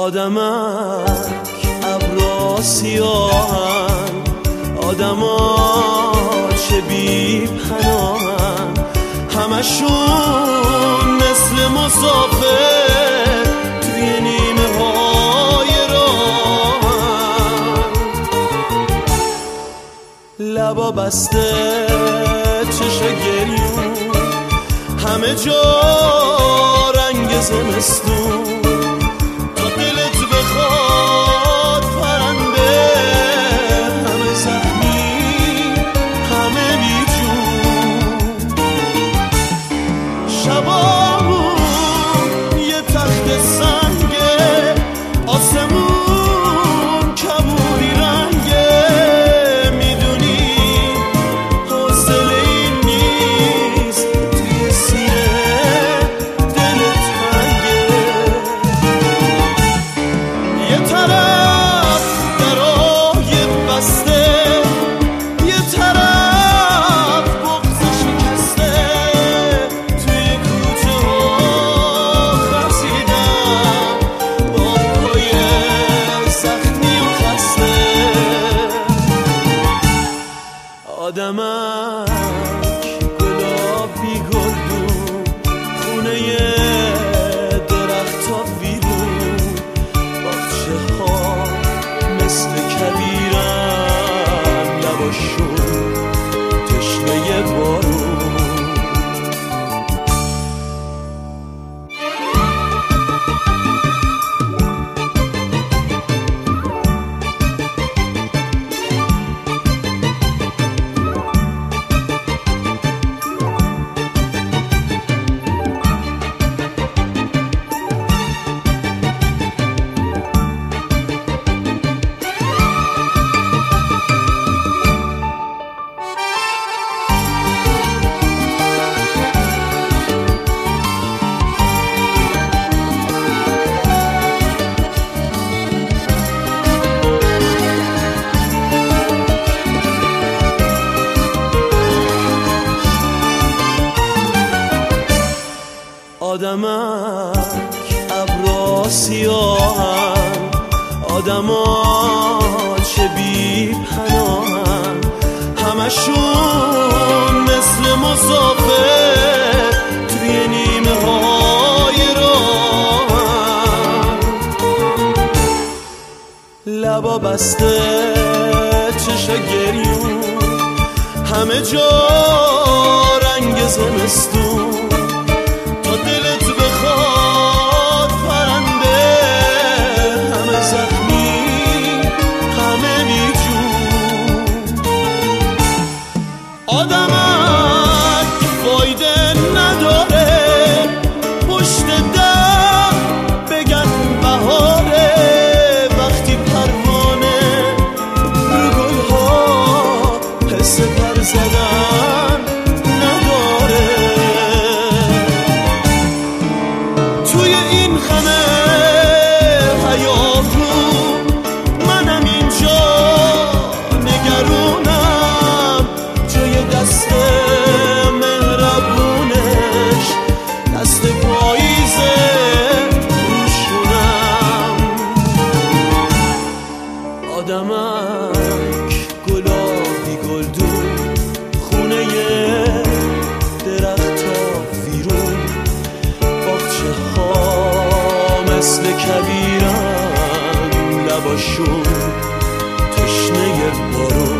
آدمک ابرا سیاهن، آدما چه بی پناهن، همشون مثل مسافر توی نیمه های راهن، لبا بسته چشا گریون، همه جا رنگ زمستون، تا دلت بخواد پرنده، همه زخمی همه بیجون، شبامون یه تخت سنگه، آسمون کبودی رنگه، میدونی حوصله این نیست توی سینه دلت تنگه، یه طرف درای بسته، یه طرف بغض شکسته، توی کوچه ها خزیدم با پای زخمی و خسته، آدمک گلابی گلدون، خونه درخت ها ویرون، باغچه ها مثل کبیرن، لباشون تشنه بارون. آدمک ابرا سیاهن، آدما چه بی پناهن، همشون مثل مسافر توی نیمه های راهن، لبا بسته چشا گریون، همه جا رنگ زمستون، تا دلت بخواد پرنده، همه زخمی همه بیجون، آدمک فایده نداره پشت در بگن بهاره، وقتی پروانه رو گلها حس پر زدن نداره، توی این خمه هیاهو منم اینجا نگرونم، جای دست مهربونش دست پاییزه روشونم، آدمک گلابی گلدون، خونه درخت ها ویرون، باغچه ها مثل کبیرن، لباشون تشنه بارون.